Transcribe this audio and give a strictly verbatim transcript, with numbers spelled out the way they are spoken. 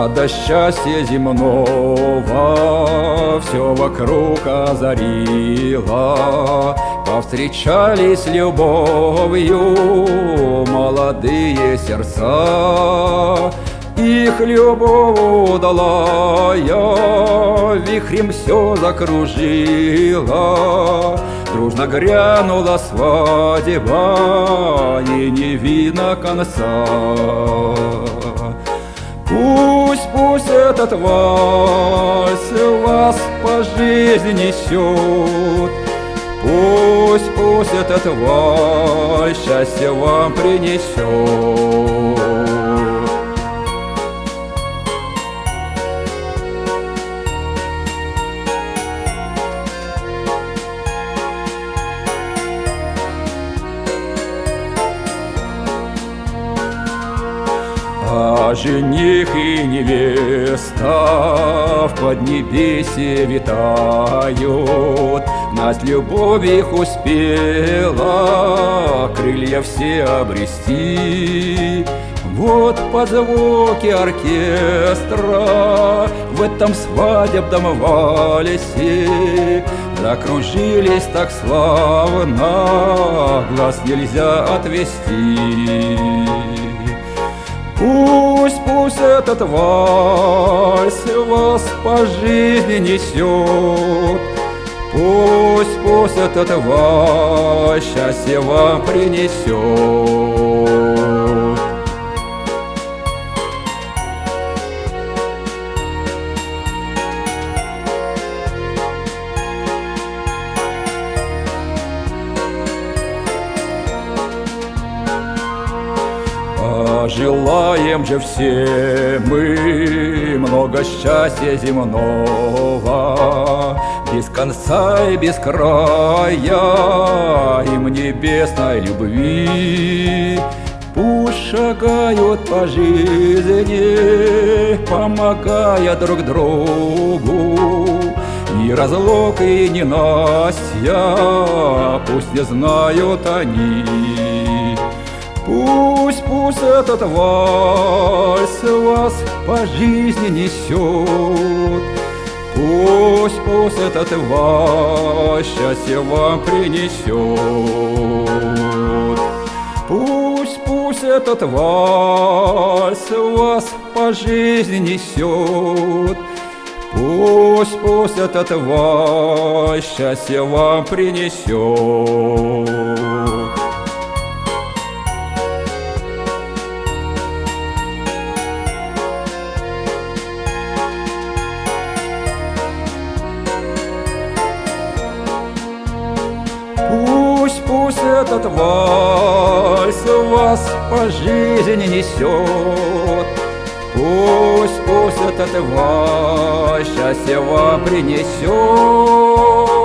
Радость счастья земного все вокруг озарила. Повстречались любовью молодые сердца. Их любовь удалая вихрем все закружила. Дружно грянула свадьба, и не видно конца. Пусть, пусть этот вальс вас по жизни несет. Пусть, пусть этот вальс счастье вам принесет. А жених и невеста в поднебесье витают. Нас любовь их успела крылья все обрести. Вот под звуки оркестра в этом свадебном вальсе закружились так славно, глаз нельзя отвести. Пусть, пусть этот вальс вас по жизни несет. Пусть, пусть этот вальс счастье вам принесет. Желаем же все мы много счастья земного, без конца и без края, им небесной любви. Пусть шагают по жизни, помогая друг другу. Ни разлук и ни Настя, пусть не знают они. Пусть, пусть этот вальс вас по жизни несет. Пусть, пусть этот вальс счастье вам принесет. Пусть, пусть этот вальс вас по жизни несет. Пусть, пусть этот вальс счастье вам принесет. Пусть, пусть этот вальс вас по жизни несет. Пусть, пусть этот вальс счастье вам принесет.